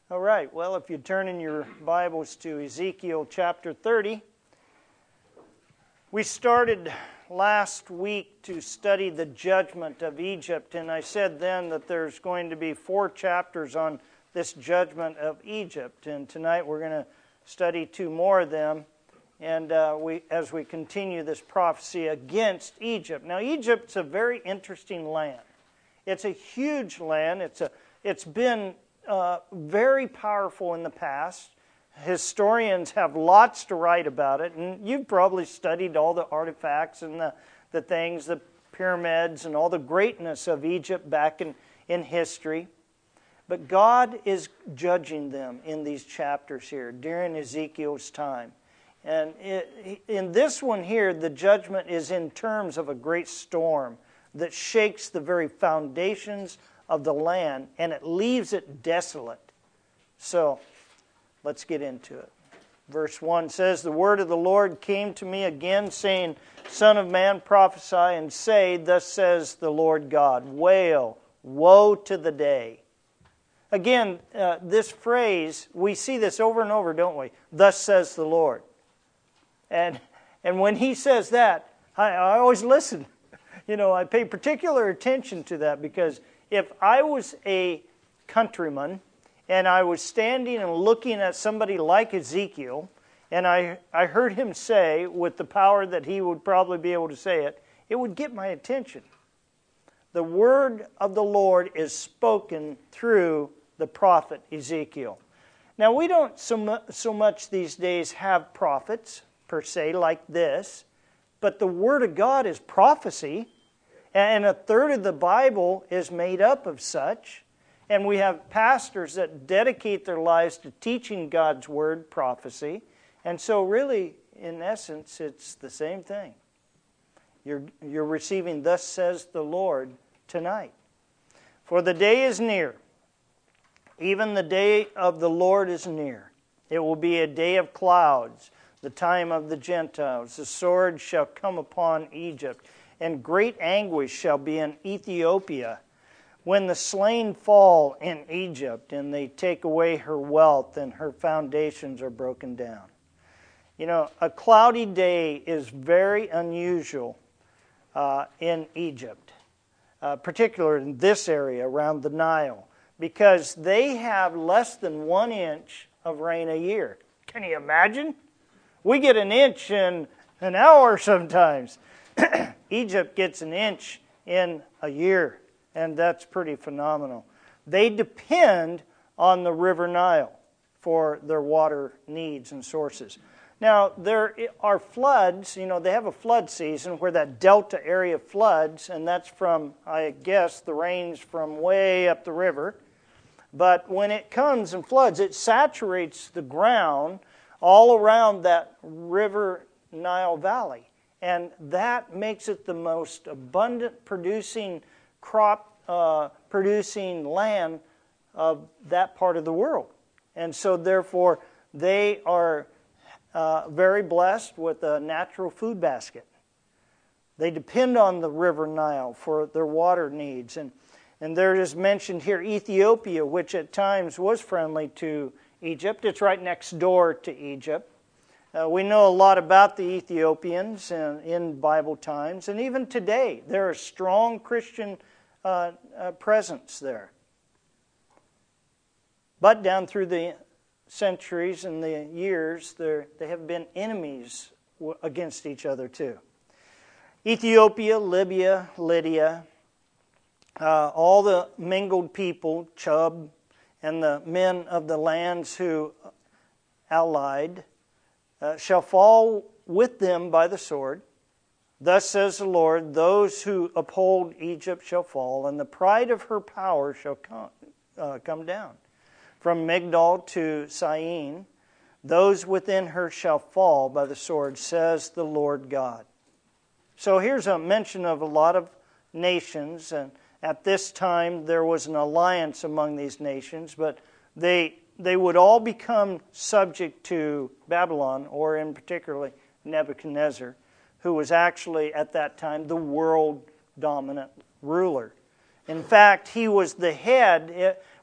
All right, well, if you turn in your Bibles to Ezekiel chapter 30, we started last week to study the judgment of Egypt, and I said then that there's going to be 4 chapters on this judgment of Egypt, and tonight we're going to study 2 more of them, and as we continue this prophecy against Egypt. Now, Egypt's a very interesting land. It's a huge land. It's been very powerful in the past. Historians have lots to write about it, and you've probably studied all the artifacts and the things, the pyramids, and all the greatness of Egypt back in history. But God is judging them in these chapters here during Ezekiel's time. And in this one here, the judgment is in terms of a great storm that shakes the very foundations of the land, and it leaves it desolate. So, let's get into it. Verse 1 says, "The word of the Lord came to me again, saying, Son of man, prophesy and say, Thus says the Lord God, Wail, woe to the day." Again, this phrase, we see this over and over, don't we? Thus says the Lord. And when he says that, I always listen. I pay particular attention to that, because if I was a countryman and I was standing and looking at somebody like Ezekiel, and I heard him say, with the power that he would probably be able to say it, it would get my attention. The word of the Lord is spoken through the prophet Ezekiel. Now, we don't so much these days have prophets, per se, like this, but the word of God is prophecy. And a third of the Bible is made up of such. And we have pastors that dedicate their lives to teaching God's word, prophecy. And so really, in essence, it's the same thing. You're receiving, "Thus says the Lord," tonight. "For the day is near. Even the day of the Lord is near. It will be a day of clouds, the time of the Gentiles. The sword shall come upon Egypt, and great anguish shall be in Ethiopia, when the slain fall in Egypt, and they take away her wealth, and her foundations are broken down." A cloudy day is very unusual in Egypt, particularly in this area around the Nile, because they have less than 1 inch of rain a year. Can you imagine? We get an inch in an hour sometimes. Egypt gets an inch in a year, and that's pretty phenomenal. They depend on the River Nile for their water needs and sources. Now, there are floods. They have a flood season where that delta area floods, and that's from, I guess, the rains from way up the river. But when it comes and floods, it saturates the ground all around that River Nile Valley. And that makes it the most abundant producing producing land of that part of the world. And so therefore, they are very blessed with a natural food basket. They depend on the River Nile for their water needs. And there is mentioned here Ethiopia, which at times was friendly to Egypt. It's right next door to Egypt. We know a lot about the Ethiopians in Bible times, and even today, they're a strong Christian presence there. But down through the centuries and the years, they have been enemies against each other too. Ethiopia, Libya, Lydia, all the mingled people, Chub, and the men of the lands who allied, shall fall with them by the sword. Thus says the Lord, those who uphold Egypt shall fall, and the pride of her power shall come down. From Migdol to Syene, those within her shall fall by the sword, says the Lord God. So here's a mention of a lot of nations, and at this time there was an alliance among these nations, but they would all become subject to Babylon, or in particularly Nebuchadnezzar, who was actually at that time the world dominant ruler. In fact, he was the head.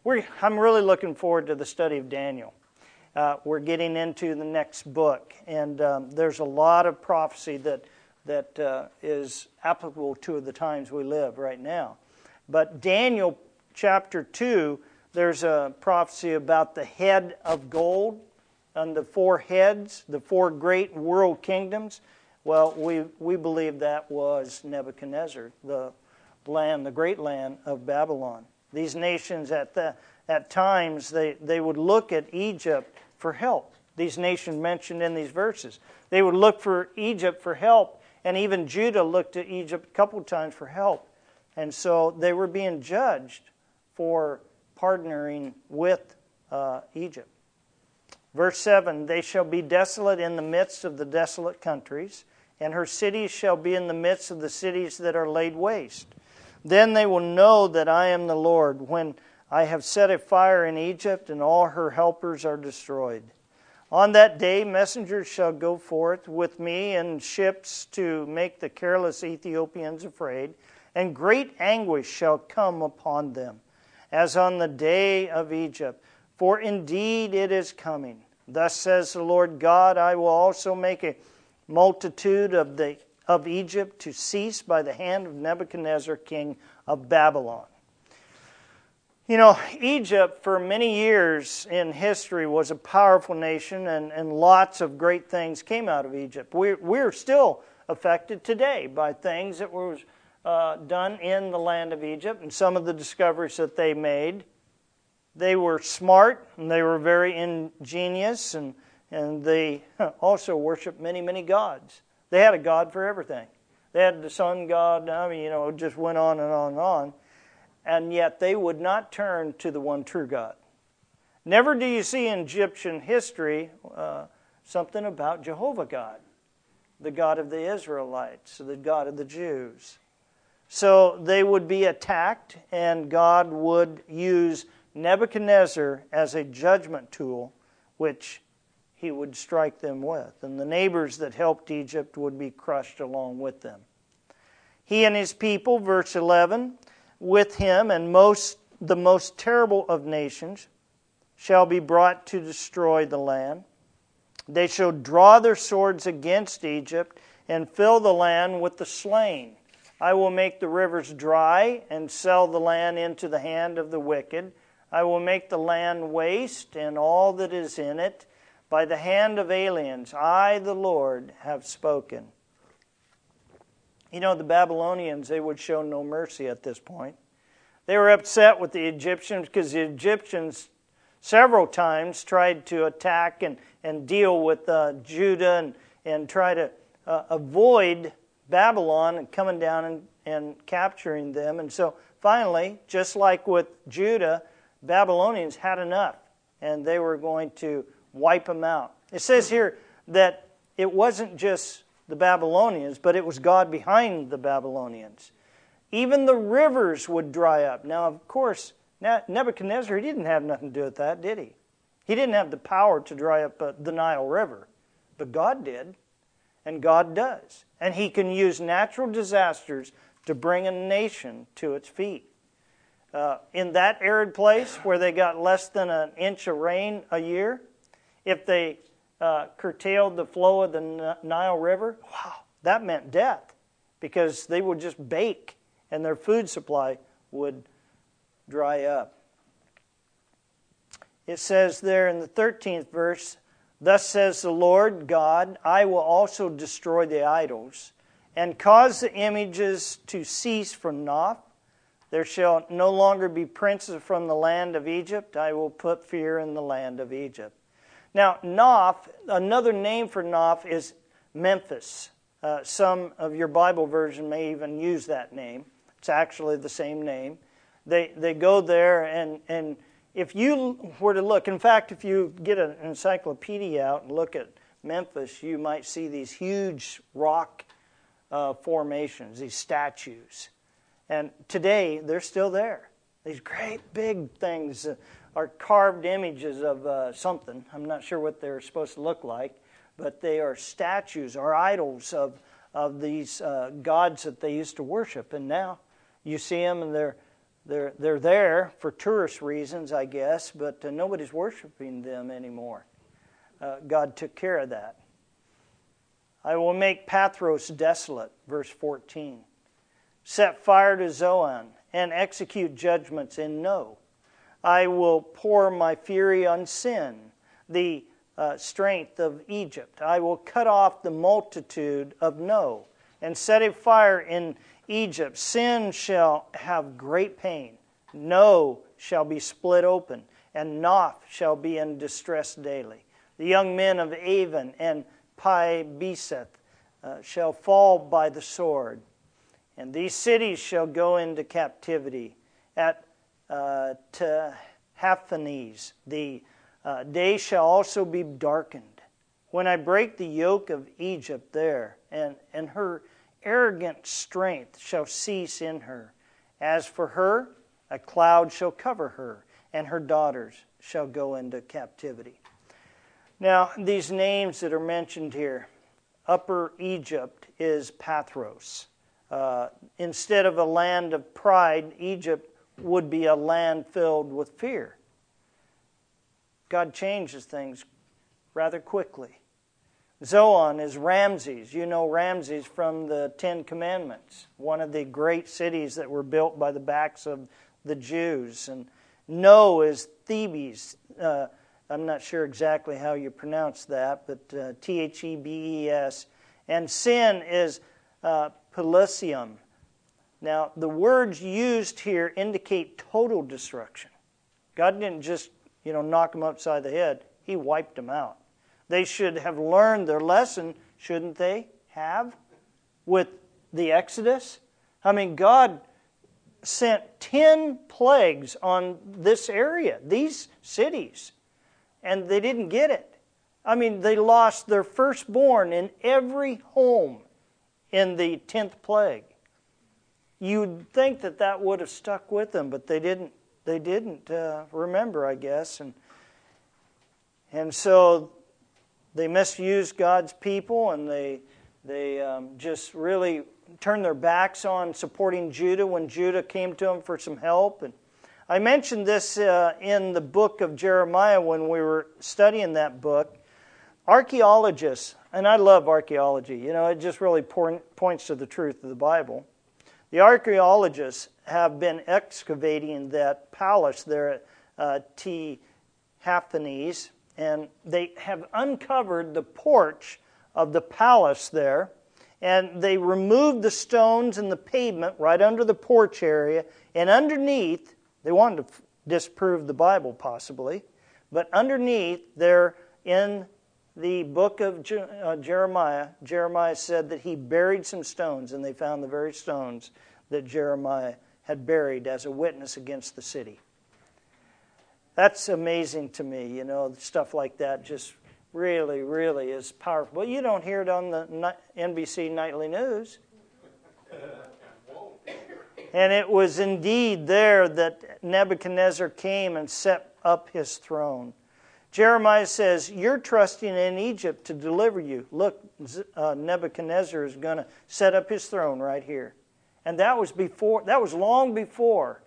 I'm really looking forward to the study of Daniel. We're getting into the next book, and there's a lot of prophecy that is applicable to the times we live right now. But Daniel chapter 2, there's a prophecy about the head of gold and the four heads, the four great world kingdoms. Well, we believe that was Nebuchadnezzar, the great land of Babylon. These nations at times, they would look at Egypt for help. These nations mentioned in these verses. They would look for Egypt for help, and even Judah looked at Egypt a couple of times for help. And so they were being judged for partnering with Egypt. Verse 7, they shall be desolate in the midst of the desolate countries, and her cities shall be in the midst of the cities that are laid waste. Then they will know that I am the Lord, when I have set a fire in Egypt, and all her helpers are destroyed. On that day messengers shall go forth with me in ships to make the careless Ethiopians afraid, and great anguish shall come upon them, as on the day of Egypt. For indeed it is coming. Thus says the Lord God, I will also make a multitude of Egypt to cease by the hand of Nebuchadnezzar, king of Babylon. You know, Egypt for many years in history was a powerful nation, and lots of great things came out of Egypt. We're still affected today by things that were done in the land of Egypt and some of the discoveries that they made. They were smart, and they were very ingenious, and they also worshiped many, many gods. They had a god for everything. They had the sun god, it just went on and on and on. And yet they would not turn to the one true God. Never do you see in Egyptian history something about Jehovah God, the God of the Israelites, the God of the Jews. So they would be attacked, and God would use Nebuchadnezzar as a judgment tool, which he would strike them with. And the neighbors that helped Egypt would be crushed along with them. He and his people, verse 11, with him and the most terrible of nations shall be brought to destroy the land. They shall draw their swords against Egypt and fill the land with the slain. I will make the rivers dry and sell the land into the hand of the wicked. I will make the land waste and all that is in it by the hand of aliens. I, the Lord, have spoken. You know, the Babylonians, they would show no mercy at this point. They were upset with the Egyptians because the Egyptians several times tried to attack and deal with Judah and try to avoid Babylon and coming down and capturing them. And so finally, just like with Judah, Babylonians had enough, and they were going to wipe them out. It says here that it wasn't just the Babylonians, but it was God behind the Babylonians. Even the rivers would dry up. Now, of course, Nebuchadnezzar, he didn't have nothing to do with that, did he? He didn't have the power to dry up the Nile River, but God did, and God does. And he can use natural disasters to bring a nation to its feet. In that arid place where they got less than an inch of rain a year, if they curtailed the flow of the Nile River, wow, that meant death, because they would just bake and their food supply would dry up. It says there in the 13th verse, thus says the Lord God, I will also destroy the idols and cause the images to cease from Noph. There shall no longer be princes from the land of Egypt. I will put fear in the land of Egypt. Now, Noph, another name for Noph is Memphis. Some of your Bible version may even use that name. It's actually the same name. They go there, and if you were to look, in fact, if you get an encyclopedia out and look at Memphis, you might see these huge rock formations, these statues. And today, they're still there. These great big things are carved images of something. I'm not sure what they're supposed to look like, but they are statues or idols of these gods that they used to worship. And now you see them, and They're there for tourist reasons, I guess, but nobody's worshiping them anymore. God took care of that. I will make Pathros desolate, verse 14. Set fire to Zoan and execute judgments in No. I will pour my fury on Sin, the strength of Egypt. I will cut off the multitude of No and set a fire in Egypt. Sin shall have great pain. No shall be split open, and Noph shall be in distress daily. The young men of Avon and Pi-beseth shall fall by the sword, and these cities shall go into captivity. At Tahaphanes the day shall also be darkened, when I break the yoke of Egypt there, and her arrogant strength shall cease in her. As for her, a cloud shall cover her, and her daughters shall go into captivity. Now, these names that are mentioned here, Upper Egypt is Pathros. Instead of a land of pride, Egypt would be a land filled with fear. God changes things rather quickly. Zoan is Ramses. You know Ramses from the Ten Commandments, one of the great cities that were built by the backs of the Jews. And No is Thebes. I'm not sure exactly how you pronounce that, but Thebes. And Sin is Pelusium. Now, the words used here indicate total destruction. God didn't just, knock them upside the head. He wiped them out. They should have learned their lesson, shouldn't they have, with the Exodus? I mean, God sent 10 plagues on this area, these cities, and they didn't get it. I mean, they lost their firstborn in every home in the 10th plague. You'd think that would have stuck with them, but they didn't. They didn't remember, I guess, and so they misused God's people, and they just really turned their backs on supporting Judah when Judah came to them for some help. And I mentioned this in the book of Jeremiah when we were studying that book. Archaeologists, and I love archaeology, it just really points to the truth of the Bible. The archaeologists have been excavating that palace there at Tahaphanes, and they have uncovered the porch of the palace there, and they removed the stones and the pavement right under the porch area, and underneath, they wanted to disprove the Bible possibly, but underneath there in the book of Jeremiah, Jeremiah said that he buried some stones, and they found the very stones that Jeremiah had buried as a witness against the city. That's amazing to me, stuff like that just really, really is powerful. You don't hear it on the NBC Nightly News. And it was indeed there that Nebuchadnezzar came and set up his throne. Jeremiah says, you're trusting in Egypt to deliver you. Look, Nebuchadnezzar is going to set up his throne right here. And that was long before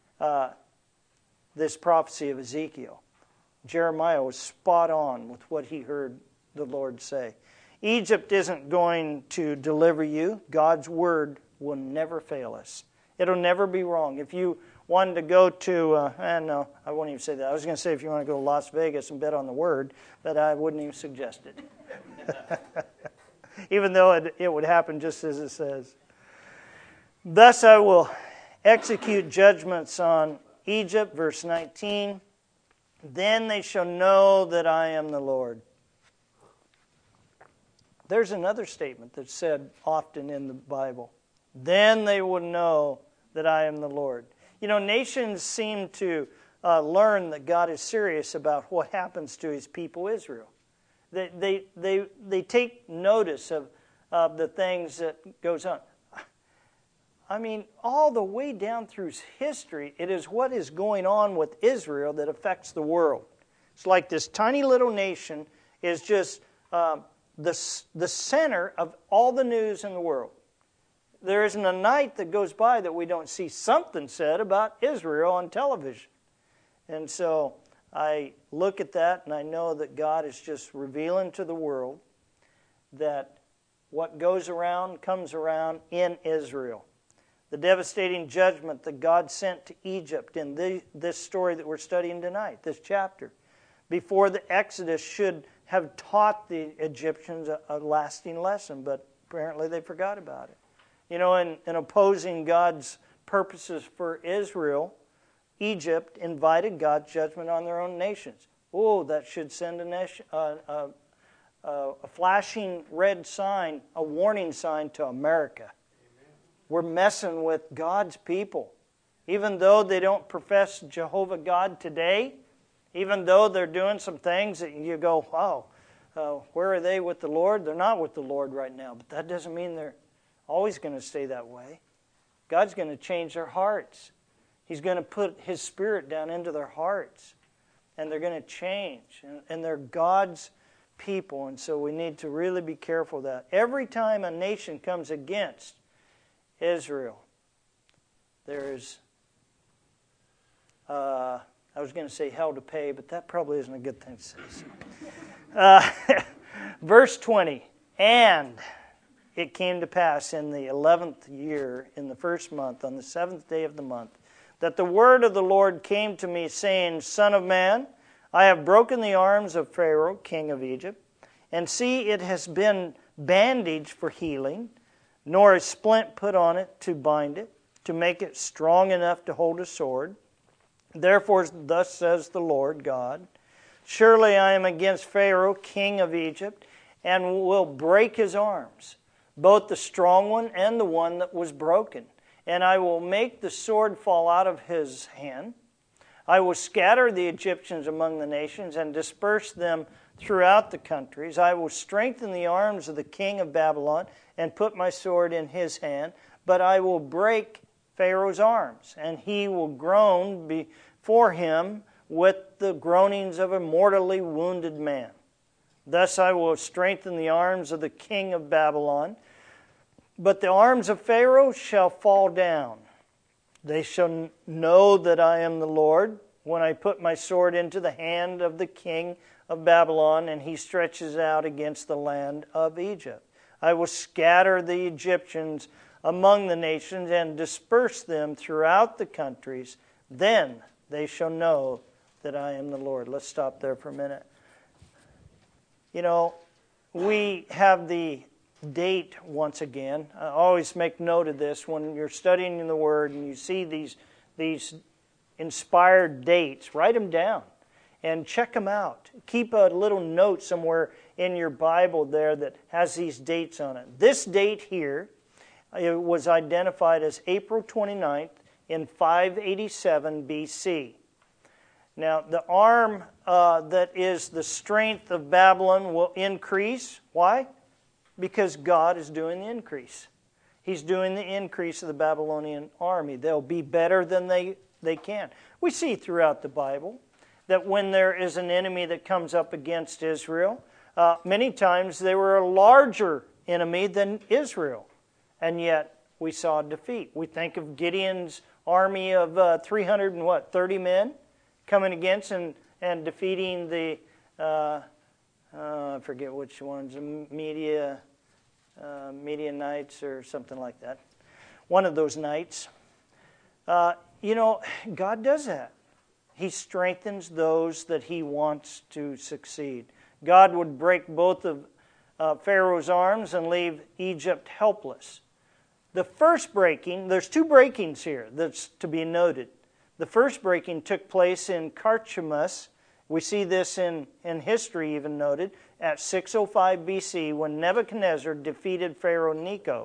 this prophecy of Ezekiel. Jeremiah was spot on with what he heard the Lord say. Egypt isn't going to deliver you. God's word will never fail us. It'll never be wrong. If you wanted to go to, no, I won't even say that. I was going to say if you want to go to Las Vegas and bet on the word, but I wouldn't even suggest it. Even though it would happen just as it says. Thus I will execute judgments on Egypt, verse 19. Then they shall know that I am the Lord. There's another statement that's said often in the Bible. Then they will know that I am the Lord. Nations seem to learn that God is serious about what happens to His people Israel. They take notice of the things that goes on. I mean, all the way down through history, it is what is going on with Israel that affects the world. It's like this tiny little nation is just the center of all the news in the world. there isn't a night that goes by that we don't see something said about Israel on television. And so I look at that and I know that God is just revealing to the world that what goes around comes around in Israel. The devastating judgment that God sent to Egypt in this story that we're studying tonight, this chapter, before the Exodus should have taught the Egyptians a lasting lesson, but apparently they forgot about it. You know, in opposing God's purposes for Israel, Egypt invited God's judgment on their own nations. Oh, that should send a flashing red sign, a warning sign to America. Amen. We're messing with God's people. Even though they don't profess Jehovah God today, even though they're doing some things that you go, wow, where are they with the Lord? They're not with the Lord right now, but that doesn't mean they're always going to stay that way. God's going to change their hearts. He's going to put His Spirit down into their hearts, and they're going to change, and they're God's people, and so we need to really be careful of that. Every time a nation comes against Israel, there's, I was going to say hell to pay, but that probably isn't a good thing to say. Verse 20, and it came to pass in the 11th year, in the first month, on the 7th day of the month, that the word of the Lord came to me, saying, Son of man, I have broken the arms of Pharaoh, king of Egypt, and see, it has been bandaged for healing, nor a splint put on it to bind it, to make it strong enough to hold a sword. Therefore, thus says the Lord God, surely I am against Pharaoh, king of Egypt, and will break his arms, both the strong one and the one that was broken. And I will make the sword fall out of his hand. I will scatter the Egyptians among the nations and disperse them throughout the countries. I will strengthen the arms of the king of Babylon and put my sword in his hand. But I will break Pharaoh's arms, and he will groan before him with the groanings of a mortally wounded man. Thus I will strengthen the arms of the king of Babylon. But the arms of Pharaoh shall fall down. They shall know that I am the Lord when I put my sword into the hand of the king of Babylon, and he stretches out against the land of Egypt. I will scatter the Egyptians among the nations and disperse them throughout the countries. Then they shall know that I am the Lord. Let's stop there for a minute. You know, we have the date once again. I always make note of this when you're studying the Word and you see these inspired dates. Write them down and check them out. Keep a little note somewhere in your Bible there that has these dates on it. This date here, it was identified as April 29th in 587 BC. Now, the arm that is the strength of Babylon will increase. Why? Because God is doing the increase. He's doing the increase of the Babylonian army. They'll be better than they can. We see throughout the Bible that when there is an enemy that comes up against Israel, many times they were a larger enemy than Israel, and yet we saw defeat. We think of Gideon's army of 330 men coming against and defeating the I forget which ones, Midianites or something like that. One of those knights. You know, God does that. He strengthens those that He wants to succeed. God would break both of Pharaoh's arms and leave Egypt helpless. The first breaking, there's two breakings here that's to be noted. The first breaking took place in Carchemish. We see this in history even noted at 605 BC when Nebuchadnezzar defeated Pharaoh Necho.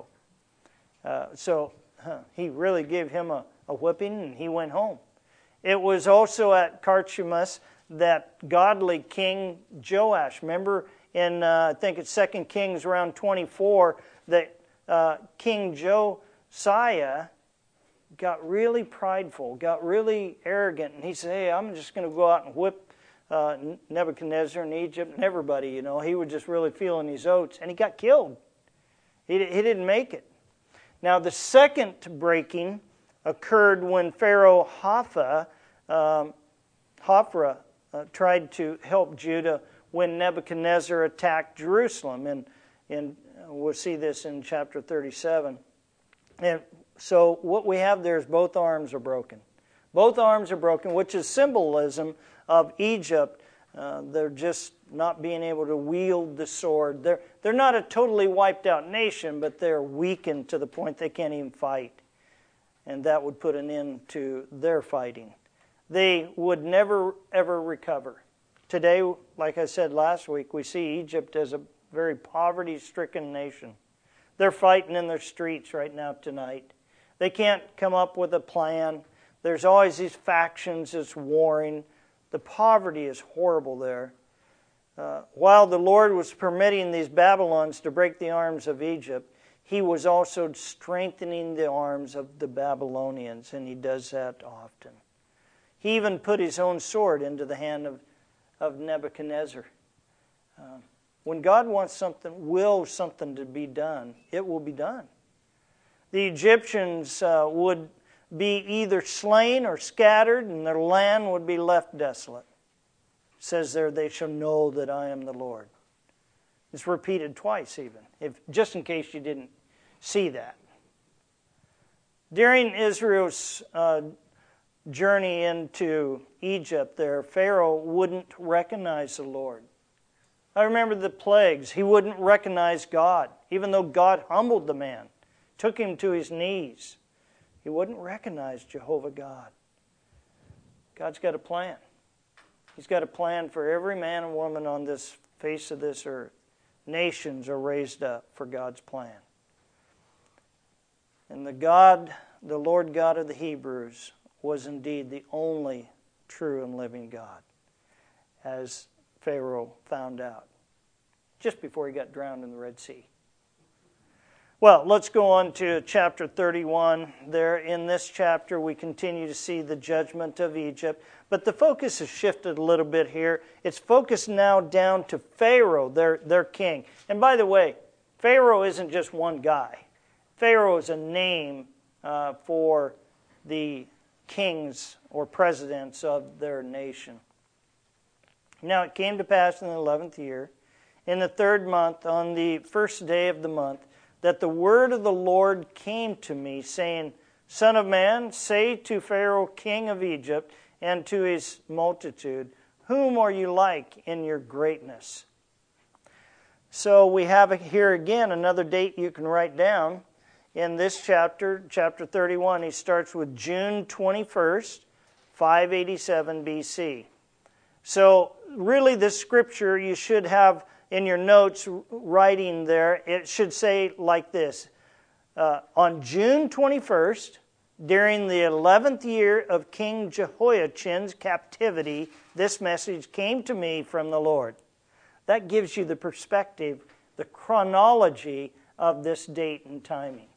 He really gave him a whipping and he went home. It was also at Carchemish that godly King Joash, remember in I think it's 2 Kings around 24, that King Josiah got really prideful, got really arrogant, and he said, hey, I'm just going to go out and whip Nebuchadnezzar and Egypt and everybody, you know. He was just really feeling his oats, and he got killed. He didn't make it. Now, the second breaking occurred when Pharaoh Hophra tried to help Judah when Nebuchadnezzar attacked Jerusalem. And we'll see this in chapter 37. And so what we have there is both arms are broken. Both arms are broken, which is symbolism of Egypt. They're just not being able to wield the sword. They're not a totally wiped out nation, but they're weakened to the point they can't even fight. And that would put an end to their fighting. They would never, ever recover. Today, like I said last week, we see Egypt as a very poverty-stricken nation. They're fighting in their streets right now tonight. They can't come up with a plan. There's always these factions that's warring. The poverty is horrible there. While the Lord was permitting these Babylons to break the arms of Egypt, He was also strengthening the arms of the Babylonians, and He does that often. He even put His own sword into the hand of Nebuchadnezzar. When God wills something to be done, it will be done. The Egyptians would be either slain or scattered, and their land would be left desolate. It says there, they shall know that I am the Lord. It's repeated twice even, just in case you didn't see that. During Israel's journey into Egypt there, Pharaoh wouldn't recognize the Lord. I remember the plagues. He wouldn't recognize God, even though God humbled the man, took him to his knees. He wouldn't recognize Jehovah God. God's got a plan. He's got a plan for every man and woman on this face of this earth. Nations are raised up for God's plan. And the Lord God of the Hebrews, was indeed the only true and living God, as Pharaoh found out just before he got drowned in the Red Sea. Well, let's go on to chapter 31. There in this chapter we continue to see the judgment of Egypt, but the focus has shifted a little bit here. It's focused now down to Pharaoh, their king. And by the way, Pharaoh isn't just one guy. Pharaoh is a name for the kings or presidents of their nation. Now it came to pass in the 11th year, in the 3rd month, on the 1st day of the month, that the word of the Lord came to me, saying, Son of man, say to Pharaoh, king of Egypt, and to his multitude, whom are you like in your greatness? So we have here again another date you can write down. In this chapter, chapter 31, he starts with June 21st, 587 BC. So really this scripture you should have in your notes writing there. It should say like this. On June 21st, during the 11th year of King Jehoiachin's captivity, this message came to me from the Lord. That gives you the perspective, the chronology of this date and timing.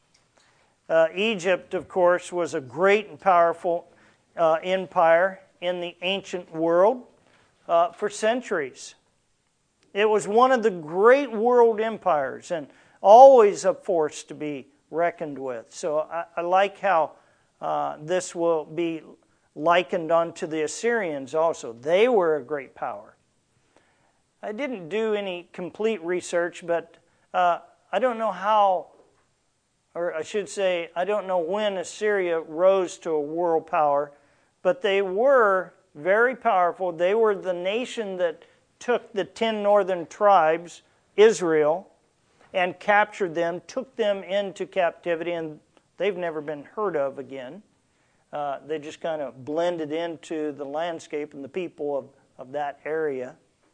Egypt, of course, was a great and powerful empire in the ancient world for centuries. It was one of the great world empires and always a force to be reckoned with. So I like how this will be likened onto the Assyrians also. They were a great power. I didn't do any complete research, but I don't know how, or I should say, I don't know when Assyria rose to a world power, but they were very powerful. They were the nation that took the 10 northern tribes, Israel, and captured them, took them into captivity, and they've never been heard of again. They just kind of blended into the landscape and the people of that area.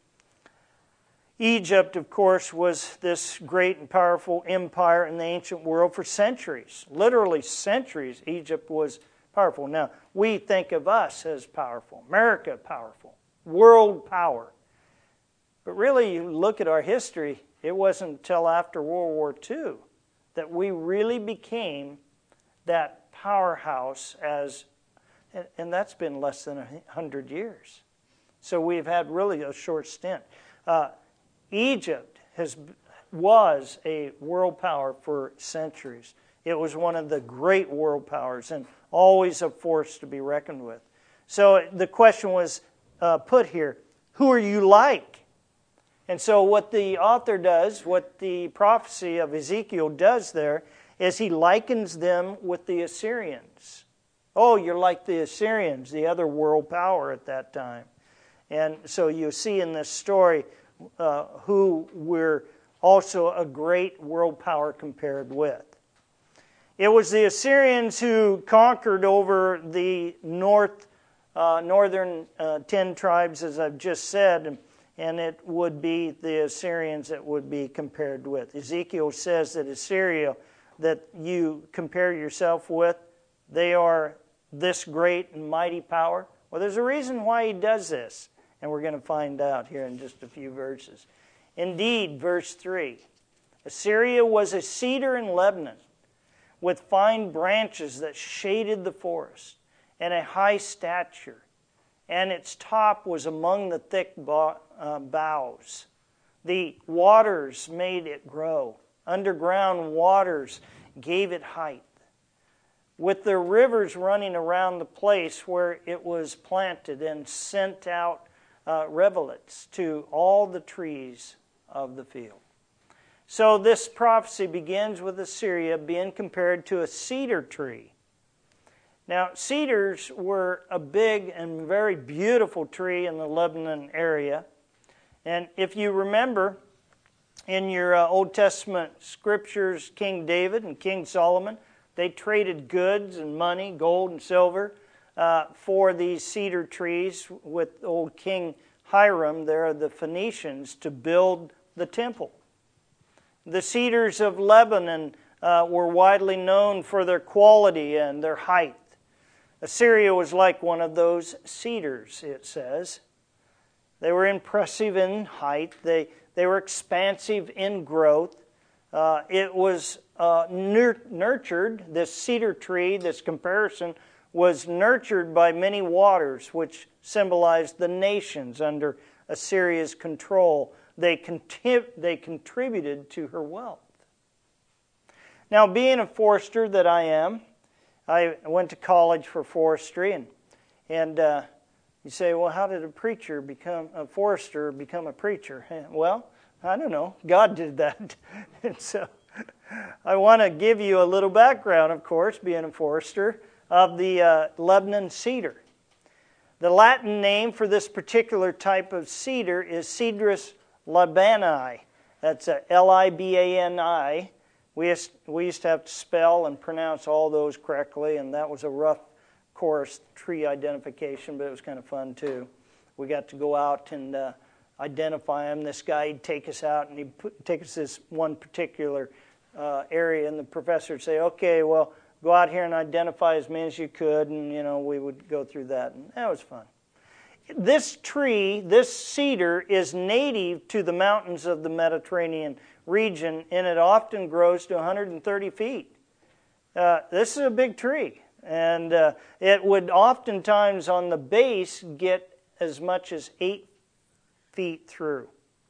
Egypt, of course, was this great and powerful empire in the ancient world for centuries. Literally centuries, Egypt was powerful. Now, we think of us as powerful, America powerful, world power. But really, you look at our history, it wasn't until after World War II that we really became that powerhouse and that's been less than 100 years. So we've had really a short stint. Egypt was a world power for centuries. It was one of the great world powers and always a force to be reckoned with. So the question was put here, who are you like? And so what the author does, what the prophecy of Ezekiel does there, is he likens them with the Assyrians. Oh, you're like the Assyrians, the other world power at that time. And so you see in this story who we're also a great world power compared with. It was the Assyrians who conquered over the northern 10 tribes, as I've just said, and it would be the Assyrians that would be compared with. Ezekiel says that Assyria, that you compare yourself with, they are this great and mighty power. Well, there's a reason why he does this, and we're going to find out here in just a few verses. Indeed, verse 3, Assyria was a cedar in Lebanon, with fine branches that shaded the forest, and a high stature, and its top was among the thick boughs. The waters made it grow. Underground waters gave it height, with the rivers running around the place where it was planted, and sent out rivulets to all the trees of the field. So this prophecy begins with Assyria being compared to a cedar tree. Now, cedars were a big and very beautiful tree in the Lebanon area. And if you remember, in your Old Testament scriptures, King David and King Solomon, they traded goods and money, gold and silver, for these cedar trees with old King Hiram there of the Phoenicians to build the temple. The cedars of Lebanon were widely known for their quality and their height. Assyria was like one of those cedars, it says. They were impressive in height. They were expansive in growth. It was nurtured, this cedar tree, this comparison, was nurtured by many waters, which symbolized the nations under Assyria's control. They contributed to her wealth. Now, being a forester that I am, I went to college for forestry, and you say, well, how did a forester become a preacher? Well, I don't know. God did that. And so I want to give you a little background, of course, being a forester, of the Lebanon cedar. The Latin name for this particular type of cedar is Cedrus libani. That's Libani. We used to have to spell and pronounce all those correctly, and that was a rough course tree identification, but it was kind of fun too. We got to go out and identify them. This guy would take us out, and he'd take us this one particular area, and the professor would say, okay, well, go out here and identify as many as you could, and we would go through that, and that was fun. This tree, this cedar, is native to the mountains of the Mediterranean region, and it often grows to 130 feet. This is a big tree, and it would oftentimes on the base get as much as 8 feet through.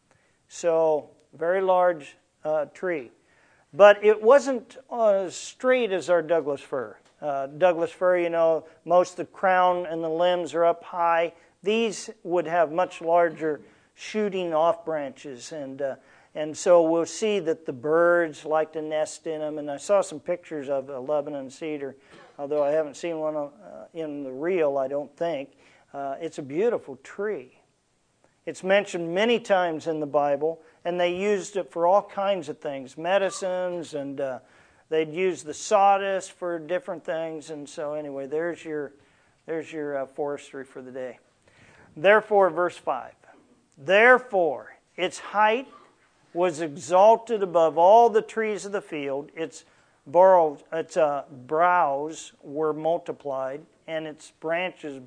So, very large tree. But it wasn't as straight as our Douglas fir. Douglas fir, most of the crown and the limbs are up high. These would have much larger shooting off branches, and so we'll see that the birds like to nest in them. And I saw some pictures of a Lebanon cedar, although I haven't seen one in the real, I don't think. It's a beautiful tree. It's mentioned many times in the Bible, and they used it for all kinds of things, medicines, and they'd use the sawdust for different things. And so anyway, there's your forestry for the day. Therefore, verse 5, therefore its height was exalted above all the trees of the field, its boughs were multiplied, and its branches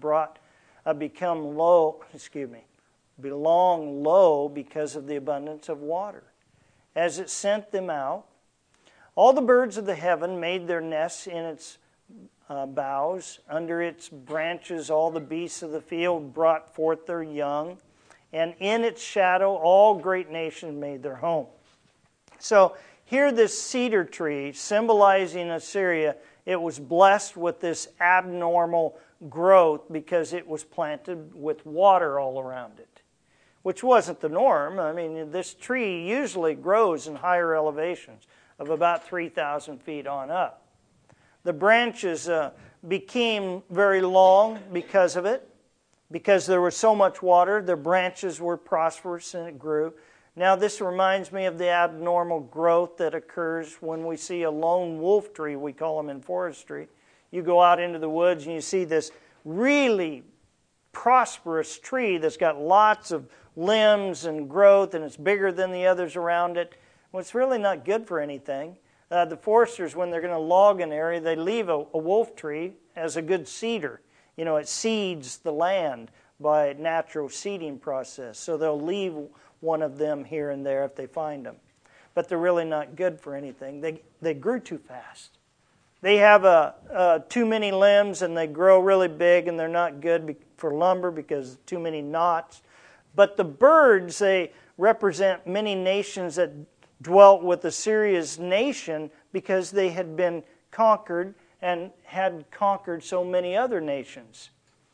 belong low because of the abundance of water. As it sent them out, all the birds of the heaven made their nests in its boughs. Under its branches all the beasts of the field brought forth their young, and in its shadow all great nations made their home. So Here this cedar tree, symbolizing Assyria, it was blessed with this abnormal growth because it was planted with water all around it, which wasn't the norm. I mean, this tree usually grows in higher elevations of about 3,000 feet on up. The branches became very long because of it. Because there was so much water, the branches were prosperous and it grew. Now this reminds me of the abnormal growth that occurs when we see a lone wolf tree, we call them in forestry. You go out into the woods and you see this really prosperous tree that's got lots of limbs and growth and it's bigger than the others around it. Well, it's really not good for anything. The foresters, when they're going to log an area, they leave a wolf tree as a good seeder. You know, it seeds the land by natural seeding process. So they'll leave one of them here and there if they find them. But they're really not good for anything. They grew too fast. They have too many limbs and they grow really big and they're not good for lumber because too many knots. But the birds, they represent many nations that dwelt with Assyria's nation because they had been conquered and had conquered so many other nations.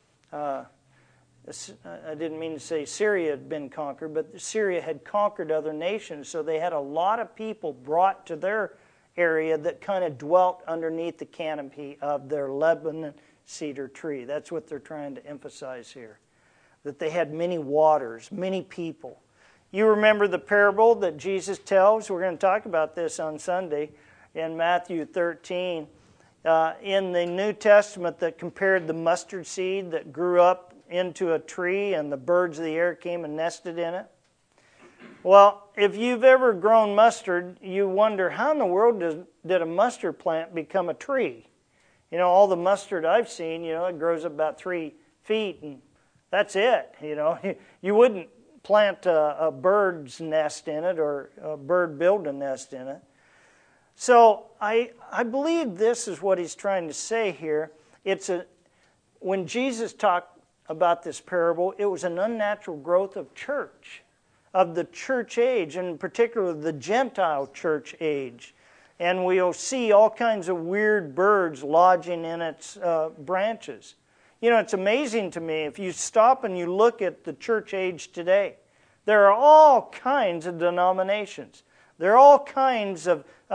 I didn't mean to say Syria had been conquered, but Syria had conquered other nations, so they had a lot of people brought to their area that kind of dwelt underneath the canopy of their Lebanon cedar tree. That's what they're trying to emphasize here, that they had many waters, many people. You remember the parable that Jesus tells? We're going to talk about this on Sunday in Matthew 13. In the New Testament that compared the mustard seed that grew up into a tree and the birds of the air came and nested in it. Well, if you've ever grown mustard, you wonder how in the world did a mustard plant become a tree? You know, all the mustard I've seen, it grows about 3 feet and that's it. You wouldn't plant a bird's nest in it or a bird build a nest in it. So I believe this is what he's trying to say here. When Jesus talked about this parable, it was an unnatural growth of church, of the church age, and in particular the Gentile church age. And we'll see all kinds of weird birds lodging in its branches. It's amazing to me, if you stop and you look at the church age today, there are all kinds of denominations. There are all kinds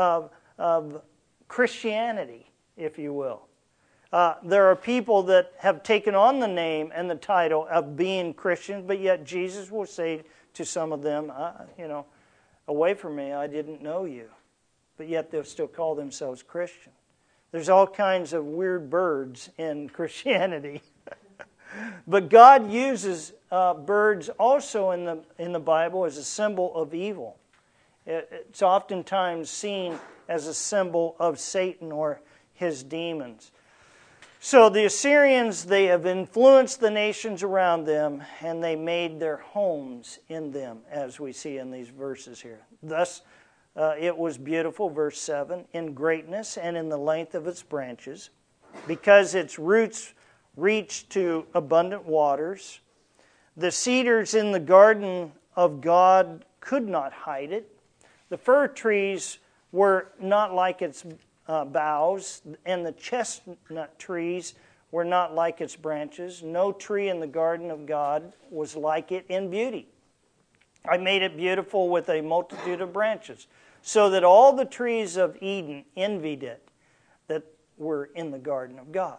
of Christianity, if you will. There are people that have taken on the name and the title of being Christians, but yet Jesus will say to some of them, away from me, I didn't know you. But yet they'll still call themselves Christian. There's all kinds of weird birds in Christianity. But God uses birds also in the Bible as a symbol of evil. It's oftentimes seen as a symbol of Satan or his demons. So the Assyrians, they have influenced the nations around them, and they made their homes in them, as we see in these verses here. Thus, it was beautiful, verse 7, in greatness and in the length of its branches, because its roots reached to abundant waters. The cedars in the garden of God could not hide it. The fir trees were not like its boughs, and the chestnut trees were not like its branches. No tree in the garden of God was like it in beauty. I made it beautiful with a multitude of branches, so that all the trees of Eden envied it that were in the garden of God.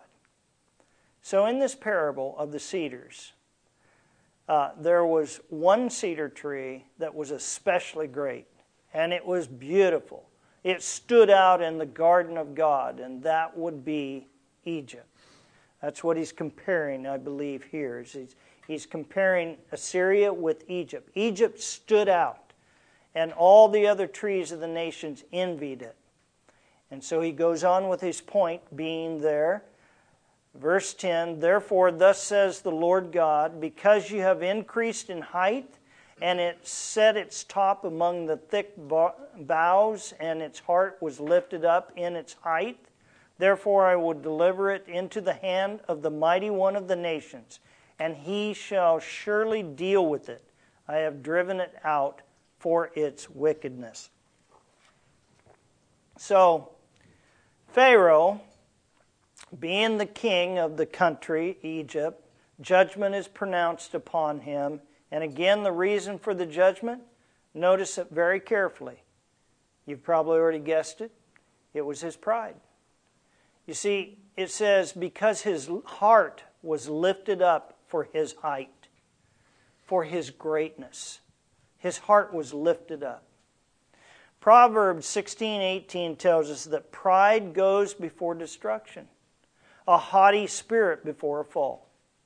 So in this parable of the cedars, there was one cedar tree that was especially great, and it was beautiful. It stood out in the garden of God, and that would be Egypt. That's what he's comparing, I believe, here. He's comparing Assyria with Egypt. Egypt stood out, and all the other trees of the nations envied it. And so he goes on with his point being there. Verse 10, therefore, thus says the Lord God, because you have increased in height, and it set its top among the thick boughs, and its heart was lifted up in its height, therefore I will deliver it into the hand of the mighty one of the nations, and he shall surely deal with it. I have driven it out for its wickedness. So, Pharaoh, being the king of the country, Egypt, judgment is pronounced upon him. And again, the reason for the judgment, notice it very carefully. You've probably already guessed it. It was his pride. You see, it says, because his heart was lifted up for his height, for his greatness. His heart was lifted up. Proverbs 16:18 tells us that pride goes before destruction, a haughty spirit before a fall.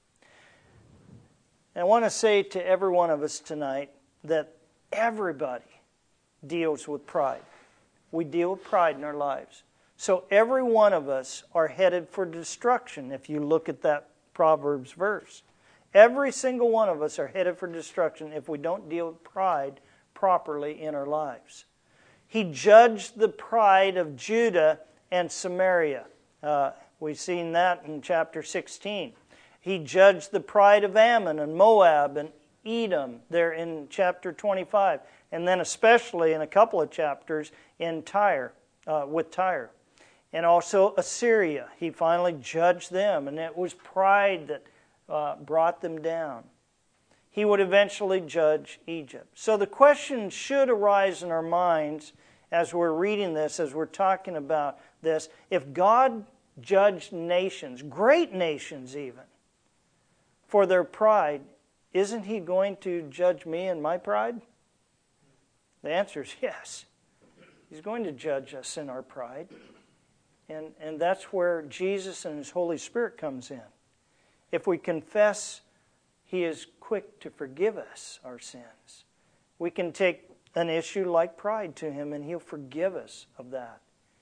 And I want to say to every one of us tonight that everybody deals with pride. We deal with pride in our lives. So every one of us are headed for destruction if you look at that Proverbs verse. Every single one of us are headed for destruction if we don't deal with pride properly in our lives. He judged the pride of Judah and Samaria. We've seen that in chapter 16. He judged the pride of Ammon and Moab and Edom there in chapter 25. And then especially in a couple of chapters in Tyre, with Tyre. And also Assyria. He finally judged them, and it was pride that brought them down. He would eventually judge Egypt. So the question should arise in our minds as we're reading this, as we're talking about this. If God judged nations, great nations even, for their pride, isn't He going to judge me and my pride? The answer is yes. He's going to judge us in our pride. And that's where Jesus and His Holy Spirit comes in. If we confess, He is quick to forgive us our sins. We can take an issue like pride to Him and He'll forgive us of that.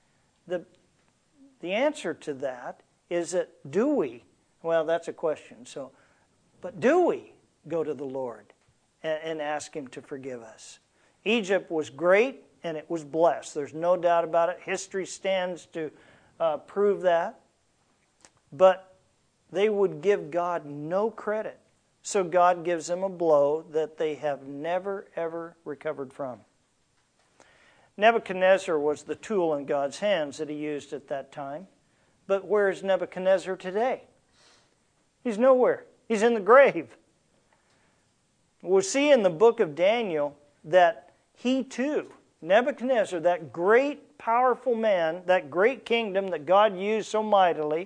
The answer to that is that do we? Well, that's a question. But do we go to the Lord and ask Him to forgive us? Egypt was great and it was blessed. There's no doubt about it. History stands to prove that. But they would give God no credit. So God gives them a blow that they have never, ever recovered from. Nebuchadnezzar was the tool in God's hands that He used at that time. But where is Nebuchadnezzar today? He's nowhere. He's in the grave. We'll see in the book of Daniel that he too, Nebuchadnezzar, that great, powerful man, that great kingdom that God used so mightily,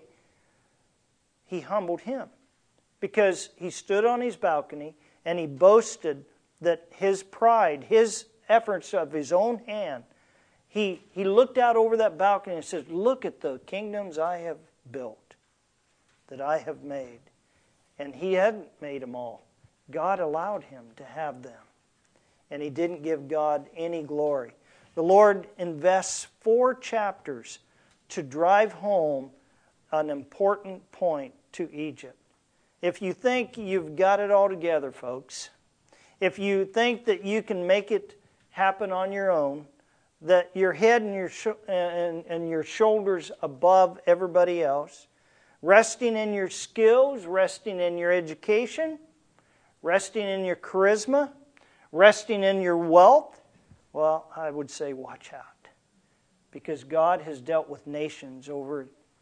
He humbled him. Because he stood on his balcony and he boasted that his pride, his efforts of his own hand, he looked out over that balcony and said, look at the kingdoms I have built, that I have made. And he hadn't made them all. God allowed him to have them. And he didn't give God any glory. The Lord invests 4 chapters to drive home an important point to Egypt. If you think you've got it all together, folks, if you think that you can make it happen on your own, that your head and your shoulders above everybody else, resting in your skills, resting in your education, resting in your charisma, resting in your wealth, well, I would say watch out. Because God has dealt with nations over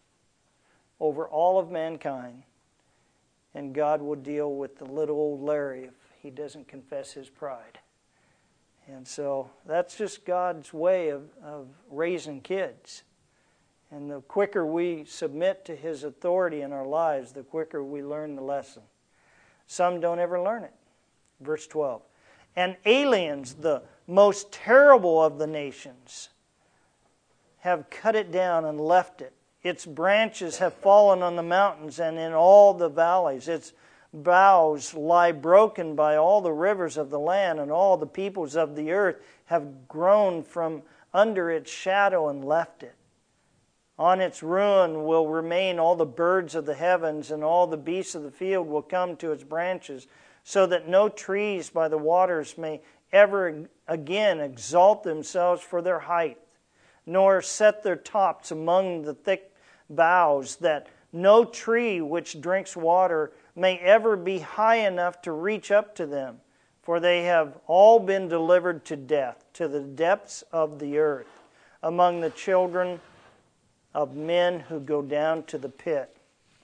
all of mankind. And God will deal with the little old Larry if he doesn't confess his pride. And so that's just God's way of raising kids. And the quicker we submit to His authority in our lives, the quicker we learn the lesson. Some don't ever learn it. Verse 12. And aliens, the most terrible of the nations, have cut it down and left it. Its branches have fallen on the mountains and in all the valleys. Its boughs lie broken by all the rivers of the land, and all the peoples of the earth have grown from under its shadow and left it. On its ruin will remain all the birds of the heavens, and all the beasts of the field will come to its branches, so that no trees by the waters may ever again exalt themselves for their height, nor set their tops among the thick boughs, that no tree which drinks water may ever be high enough to reach up to them, for they have all been delivered to death, to the depths of the earth. among the children of men who go down to the pit.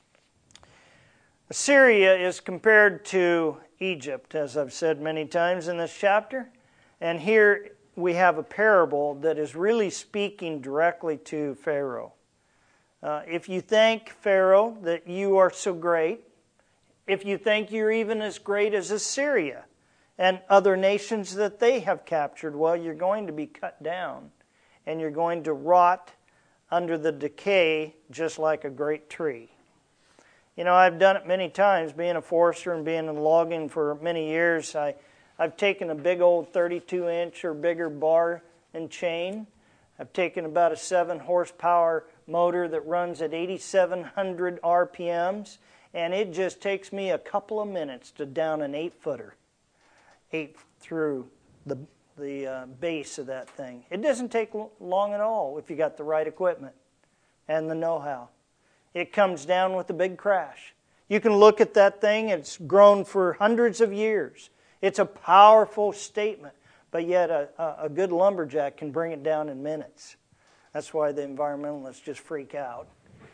Assyria is compared to Egypt, as I've said many times in this chapter. And here we have a parable that is really speaking directly to Pharaoh. If you think, Pharaoh, that you are so great, if you think you're even as great as Assyria and other nations that they have captured, well, you're going to be cut down and you're going to rot under the decay just like a great tree. You know, I've done it many times, being a forester and being in logging for many years. I've taken a big old 32-inch or bigger bar and chain. I've taken about a 7-horsepower motor that runs at 8,700 RPMs, and it just takes me a couple of minutes to down an 8-footer, 8 through the base of that thing. It doesn't take long at all if you got the right equipment and the know-how. It comes down with a big crash. You can look at that thing, it's grown for hundreds of years. It's a powerful statement, but yet a good lumberjack can bring it down in minutes. That's why the environmentalists just freak out.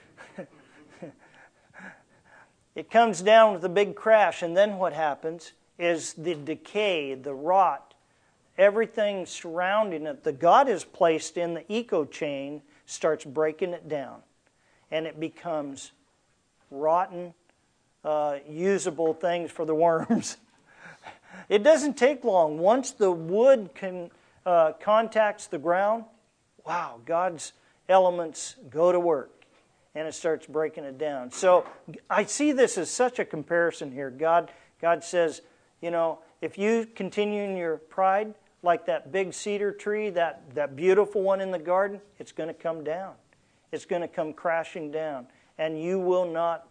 It comes down with a big crash, and then what happens is the decay, the rot, everything surrounding it that God has placed in the eco chain starts breaking it down, and it becomes rotten, usable things for the worms. It doesn't take long. Once the wood contacts the ground, wow, God's elements go to work, and it starts breaking it down. So I see this as such a comparison here. God says, you know, if you continue in your pride, like that big cedar tree, that beautiful one in the garden, it's going to come down. It's going to come crashing down, and you will not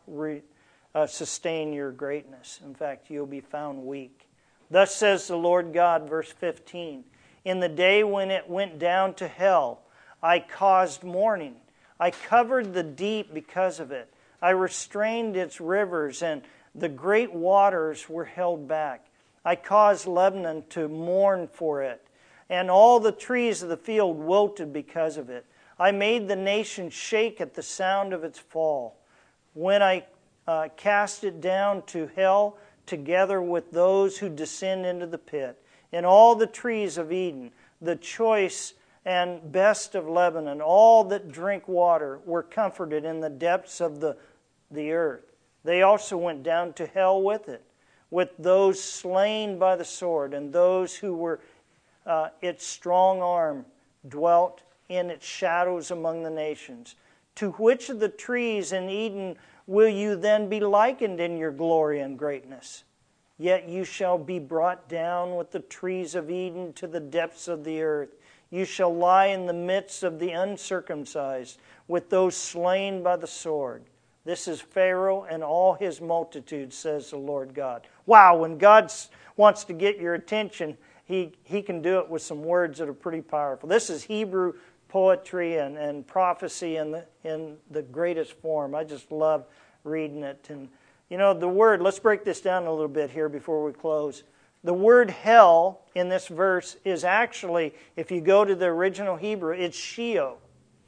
sustain your greatness. In fact, you'll be found weak. Thus says the Lord God, verse 15, in the day when it went down to hell, I caused mourning. I covered the deep because of it. I restrained its rivers, and the great waters were held back. I caused Lebanon to mourn for it, and all the trees of the field wilted because of it. I made the nation shake at the sound of its fall. When I cast it down to hell, together with those who descend into the pit, and all the trees of Eden, the choice and best of Lebanon, all that drink water, were comforted in the depths of the earth. They also went down to hell with it, with those slain by the sword, and those who were its strong arm dwelt in its shadows among the nations. To which of the trees in Eden will you then be likened in your glory and greatness? Yet you shall be brought down with the trees of Eden to the depths of the earth. You shall lie in the midst of the uncircumcised, with those slain by the sword. This is Pharaoh and all his multitude, says the Lord God. Wow, when God wants to get your attention, he can do it with some words that are pretty powerful. This is Hebrew poetry and prophecy in the greatest form. I just love reading it. And you know, the word, let's break this down a little bit here before we close. The word hell in this verse is actually, if you go to the original Hebrew, it's Sheol,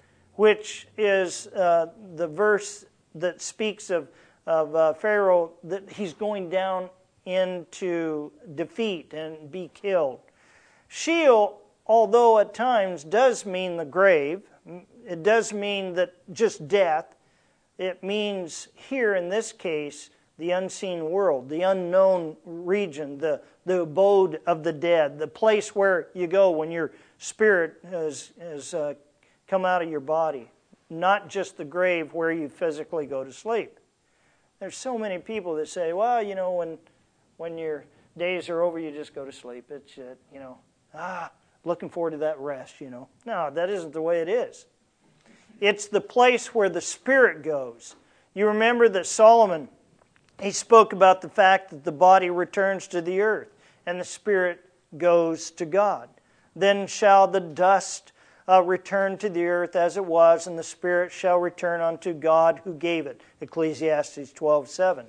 which is the verse that speaks of Pharaoh, that he's going down into defeat and be killed. Sheol, although at times does mean the grave, it does mean that just death. It means here in this case the unseen world, the unknown region, the abode of the dead, the place where you go when your spirit has come out of your body, not just the grave where you physically go to sleep. There's so many people that say, well, you know, when your days are over, you just go to sleep. It's, you know, looking forward to that rest, you know. No, that isn't the way it is. It's the place where the spirit goes. You remember that Solomon, he spoke about the fact that the body returns to the earth and the spirit goes to God. Then shall the dust return to the earth as it was, and the spirit shall return unto God who gave it. Ecclesiastes 12:7.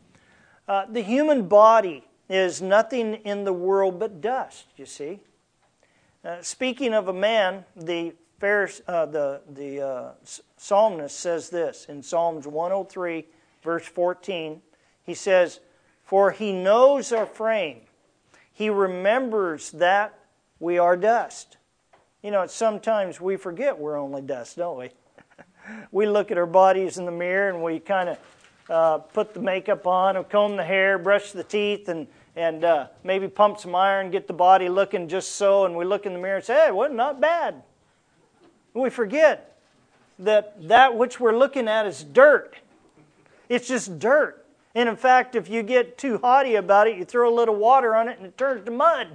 The human body is nothing in the world but dust, you see. Speaking of a man, the psalmist says this in Psalms 103, verse 14. He says, "For he knows our frame. He remembers that we are dust." You know, sometimes we forget we're only dust, don't we? We look at our bodies in the mirror and we kind of put the makeup on, or comb the hair, brush the teeth, and maybe pump some iron, get the body looking just so, and we look in the mirror and say, "Hey, well, not bad." We forget that which we're looking at is dirt. It's just dirt. And in fact, if you get too haughty about it, you throw a little water on it and it turns to mud.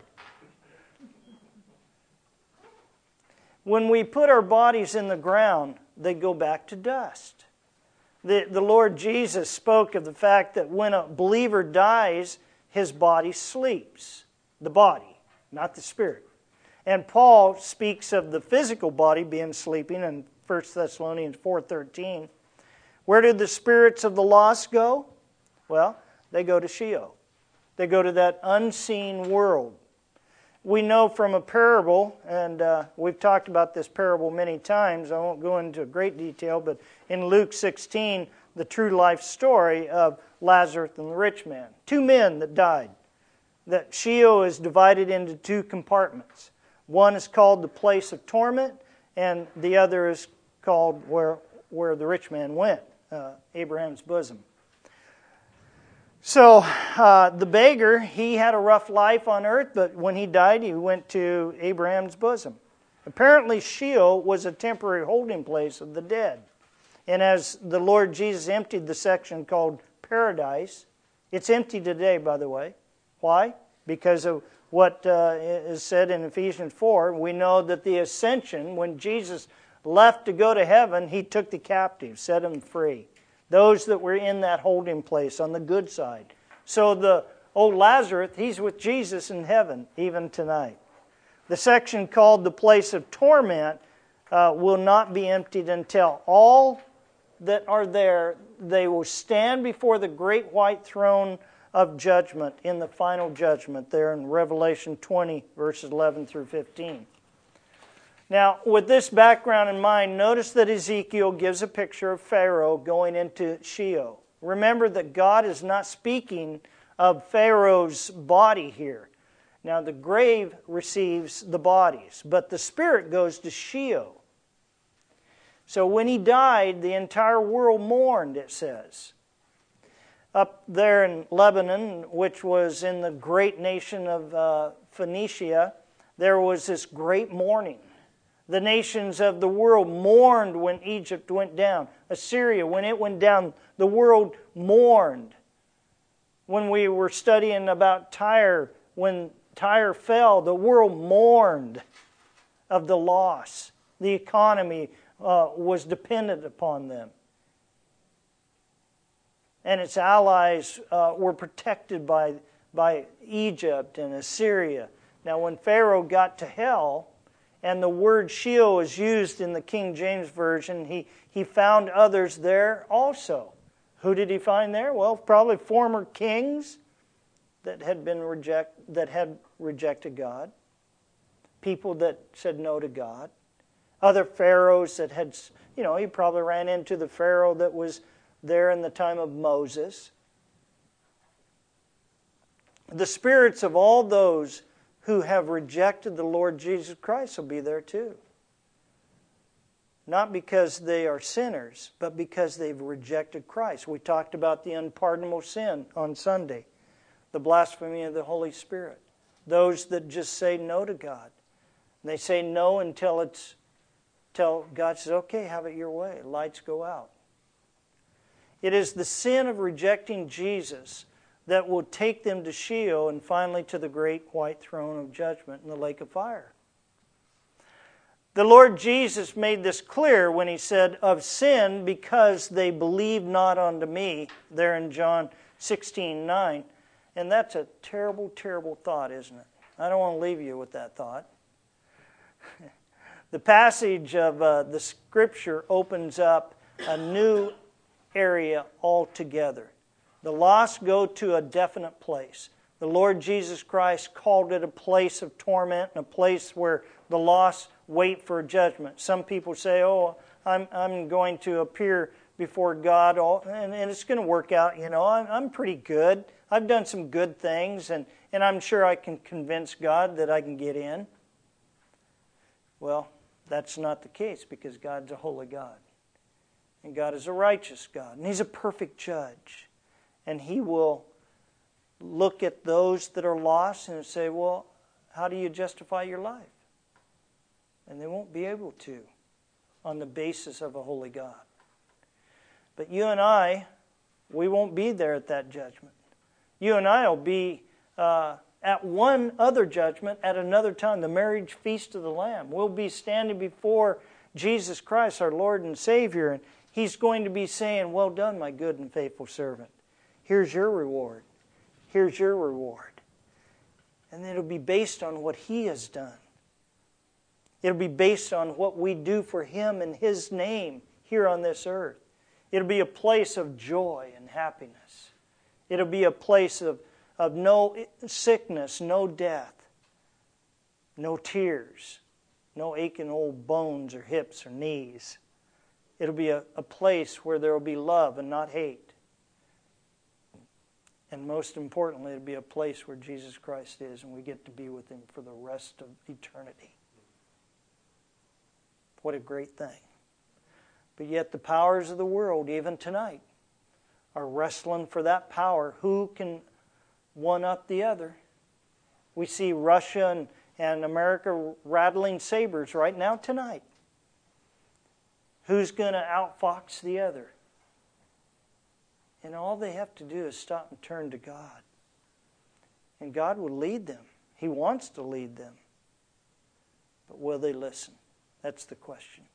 When we put our bodies in the ground, they go back to dust. The Lord Jesus spoke of the fact that when a believer dies, his body sleeps. The body, not the spirit. And Paul speaks of the physical body being sleeping in 1 Thessalonians 4:13. Where did the spirits of the lost go? Well, they go to Sheol. They go to that unseen world. We know from a parable, and we've talked about this parable many times. I won't go into great detail, but in Luke 16, the true life story of Lazarus and the rich man. Two men that died. That Sheol is divided into two compartments. One is called the place of torment, and the other is called where the rich man went, Abraham's bosom. So the beggar, he had a rough life on earth, but when he died, he went to Abraham's bosom. Apparently, Sheol was a temporary holding place of the dead. And as the Lord Jesus emptied the section called paradise, it's empty today, by the way. Why? Because of what is said in Ephesians 4. We know that the ascension, when Jesus left to go to heaven, he took the captives, set them free. Those that were in that holding place on the good side. So the old Lazarus, he's with Jesus in heaven even tonight. The section called the place of torment will not be emptied until all that are there, they will stand before the great white throne of judgment in the final judgment there in Revelation 20, verses 11 through 15. Now, with this background in mind, notice that Ezekiel gives a picture of Pharaoh going into Sheol. Remember that God is not speaking of Pharaoh's body here. Now, the grave receives the bodies, but the spirit goes to Sheol. So when he died, the entire world mourned, it says. Up there in Lebanon, which was in the great nation of Phoenicia, there was this great mourning. The nations of the world mourned when Egypt went down. Assyria, when it went down, the world mourned. When we were studying about Tyre, when Tyre fell, the world mourned of the loss. The economy was dependent upon them. And its allies were protected by Egypt and Assyria. Now, when Pharaoh got to hell, and the word Sheol is used in the King James Version, he found others there also. Who did he find there? Well, probably former kings that had rejected God, people that said no to God, other pharaohs that had, he probably ran into the pharaoh that was there in the time of Moses. The spirits of all those who have rejected the Lord Jesus Christ will be there too. Not because they are sinners, but because they've rejected Christ. We talked about the unpardonable sin on Sunday, the blasphemy of the Holy Spirit. Those that just say no to God. They say no until God says, okay, have it your way. Lights go out. It is the sin of rejecting Jesus that will take them to Sheol and finally to the great white throne of judgment in the lake of fire. The Lord Jesus made this clear when he said, of sin because they believe not unto me, there in John 16:9. And that's a terrible, terrible thought, isn't it? I don't want to leave you with that thought. The passage of the Scripture opens up a new area altogether. The lost go to a definite place. The Lord Jesus Christ called it a place of torment and a place where the lost wait for judgment. Some people say, oh, I'm going to appear before God, and it's going to work out. I'm pretty good. I've done some good things, and I'm sure I can convince God that I can get in. Well, that's not the case, because God's a holy God. And God is a righteous God. And He's a perfect judge. And He will look at those that are lost and say, well, how do you justify your life? And they won't be able to on the basis of a holy God. But you and I, we won't be there at that judgment. You and I will be at one other judgment at another time, the marriage feast of the Lamb. We'll be standing before Jesus Christ, our Lord and Savior, and He's going to be saying, well done, my good and faithful servant. Here's your reward. Here's your reward. And it'll be based on what He has done. It'll be based on what we do for Him in His name here on this earth. It'll be a place of joy and happiness. It'll be a place of no sickness, no death, no tears, no aching old bones or hips or knees. It'll be a place where there will be love and not hate. And most importantly, it'll be a place where Jesus Christ is, and we get to be with Him for the rest of eternity. What a great thing. But yet the powers of the world, even tonight, are wrestling for that power. Who can one up the other? We see Russia and America rattling sabers right now tonight. Who's going to outfox the other? And all they have to do is stop and turn to God. And God will lead them. He wants to lead them. But will they listen? That's the question.